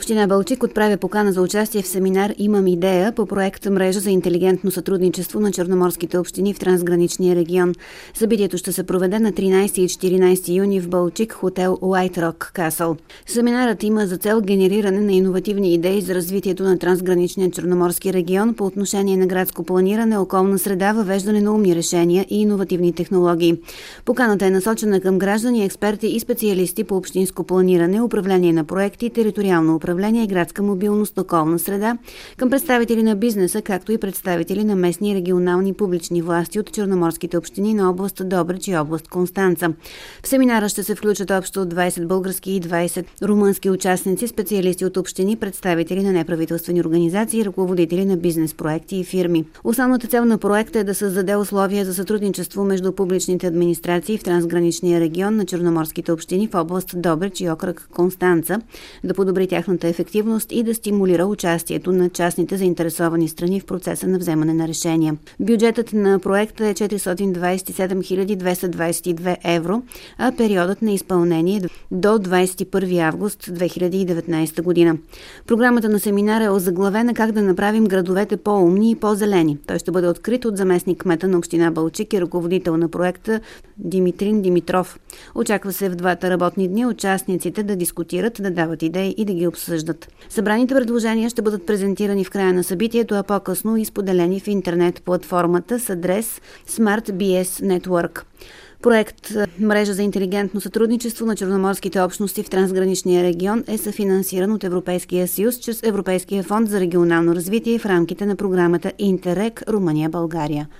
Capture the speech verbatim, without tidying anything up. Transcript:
Община Балчик отправя покана за участие в семинар «Имам идея» по проект «Мрежа за интелигентно сътрудничество на черноморските общини в трансграничния регион». Събитието ще се проведе на тринайсети и четиринайсети юни в Балчик, хотел Уайт Рок Касъл. Семинарът има за цел генериране на иновативни идеи за развитието на трансграничния черноморски регион по отношение на градско планиране, околна среда, въвеждане на умни решения и иновативни технологии. Поканата е насочена към граждани, експерти и специалисти по общинско планиране, управление на проекти, териториално управление и градска мобилност, околна среда, към представители на бизнеса, както и представители на местни и регионални публични власти от черноморските общини на област Добрич и област Констанца. В семинара ще се включат общо двайсет български и двайсет румънски участници, специалисти от общини, представители на неправителствени организации, ръководители на бизнес проекти и фирми. Основната цел на проекта е да създаде условия за сътрудничество между публичните администрации в трансграничния регион на черноморските общини в област Добрич и окръг Констанца, да подобри тяхната ефективност и да стимулира участието на частните заинтересовани страни в процеса на вземане на решения. Бюджетът на проекта е четиристотин двайсет и седем хиляди двеста двайсет и две евро, а периодът на изпълнение е до двайсет и първи август две хиляди и деветнайсета година. Програмата на семинара е озаглавена «Как да направим градовете по-умни и по-зелени». Той ще бъде открит от заместник кмета на община Балчик и ръководител на проекта Димитрин Димитров. Очаква се в двата работни дни участниците да дискутират, да дават идеи и да ги обсъждат. Събраните предложения ще бъдат презентирани в края на събитието, а по-късно и споделени в интернет платформата с адрес Smart би ес Network. Проект «Мрежа за интелигентно сътрудничество на черноморските общности в трансграничния регион» е съфинансиран от Европейския съюз чрез Европейския фонд за регионално развитие в рамките на програмата Интеррег Румъния-България.